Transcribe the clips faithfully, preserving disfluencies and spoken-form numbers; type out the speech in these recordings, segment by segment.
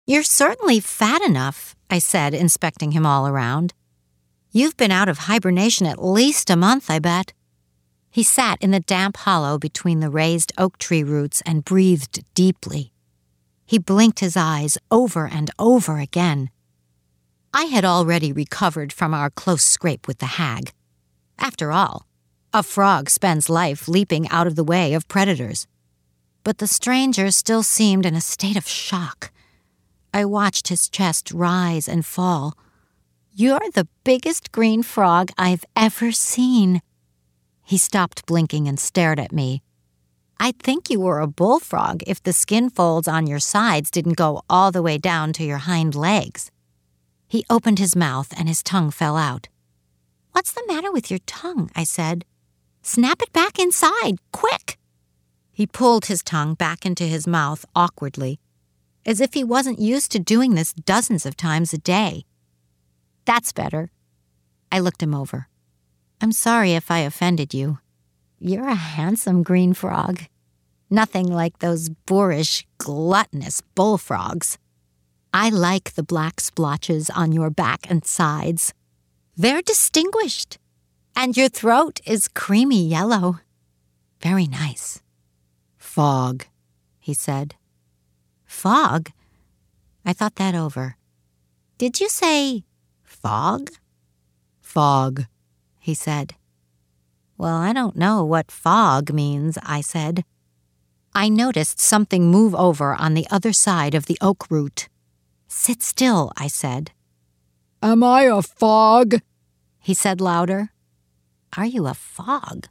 "You're certainly fat enough," I said, inspecting him all around. "You've been out of hibernation at least a month, I bet." He sat in the damp hollow between the raised oak tree roots and breathed deeply. He blinked his eyes over and over again. I had already recovered from our close scrape with the hag. After all, a frog spends life leaping out of the way of predators. But the stranger still seemed in a state of shock. I watched his chest rise and fall. "You're the biggest green frog I've ever seen." He stopped blinking and stared at me. "I'd think you were a bullfrog if the skin folds on your sides didn't go all the way down to your hind legs." He opened his mouth and his tongue fell out. "What's the matter with your tongue?" I said. "Snap it back inside, quick!" He pulled his tongue back into his mouth awkwardly, as if he wasn't used to doing this dozens of times a day. "That's better." I looked him over. "I'm sorry if I offended you. You're a handsome green frog. Nothing like those boorish, gluttonous bullfrogs. I like the black splotches on your back and sides. They're distinguished. And your throat is creamy yellow. Very nice." "Fog," he said. "Fog?" I thought that over. "Did you say fog?" "Fog," he said. "Well, I don't know what fog means," I said. I noticed something move over on the other side of the oak root. "Sit still," I said. "Am I a fog?" he said louder. "Are you a fog?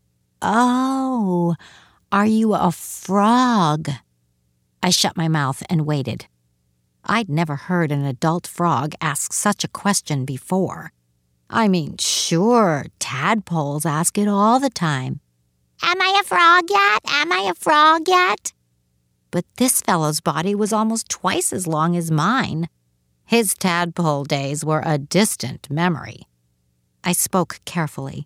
Oh, are you a frog?" I shut my mouth and waited. I'd never heard an adult frog ask such a question before. I mean, sure, tadpoles ask it all the time. "Am I a frog yet? Am I a frog yet?" But this fellow's body was almost twice as long as mine. His tadpole days were a distant memory. I spoke carefully.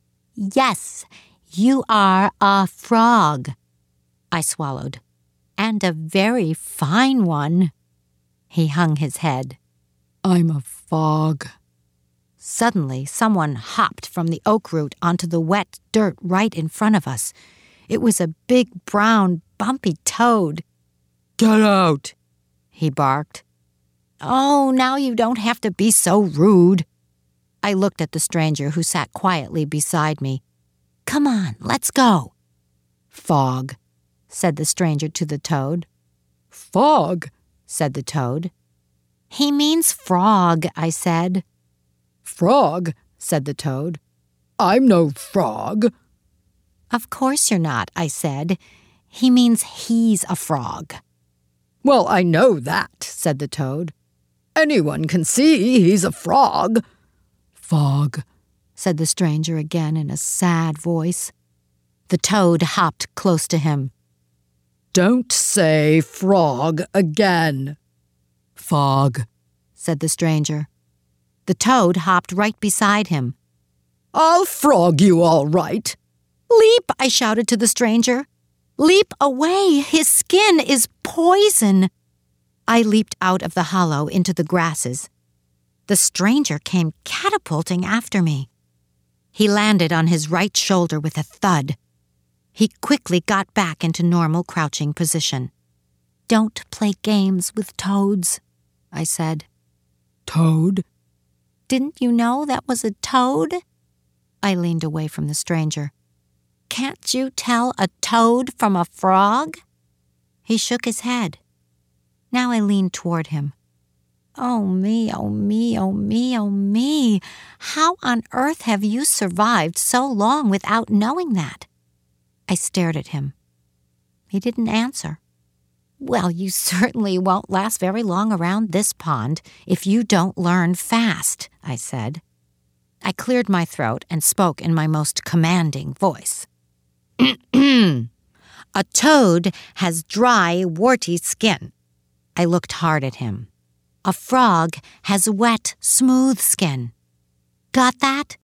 "Yes, you are a frog." I swallowed. "And a very fine one." He hung his head. "I'm a fog." Suddenly, someone hopped from the oak root onto the wet dirt right in front of us. It was a big, brown, bumpy toad. "Get out!" he barked. "Oh, now you don't have to be so rude." I looked at the stranger who sat quietly beside me. "Come on, let's go." "Fog," said the stranger to the toad. "Fog," said the toad. "He means frog," I said. "Frog," said the toad. "I'm no frog." "Of course you're not," I said. "He means he's a frog." "Well, I know that," said the toad. "Anyone can see he's a frog." "Fog," said the stranger again in a sad voice. The toad hopped close to him. "Don't say frog again." "Fog," said the stranger. The toad hopped right beside him. "I'll frog you all right." "Leap!" I shouted to the stranger. "Leap away! His skin is poison!" I leaped out of the hollow into the grasses. The stranger came catapulting after me. He landed on his right shoulder with a thud. He quickly got back into normal crouching position. "Don't play games with toads," I said. "Toad?" "Didn't you know that was a toad?" I leaned away from the stranger. "Can't you tell a toad from a frog?" He shook his head. Now I leaned toward him. "Oh me, oh me, oh me, oh me. How on earth have you survived so long without knowing that?" I stared at him. He didn't answer. "Well, you certainly won't last very long around this pond if you don't learn fast," I said. I cleared my throat and spoke in my most commanding voice. "A toad has dry, warty skin." I looked hard at him. "A frog has wet, smooth skin. Got that?"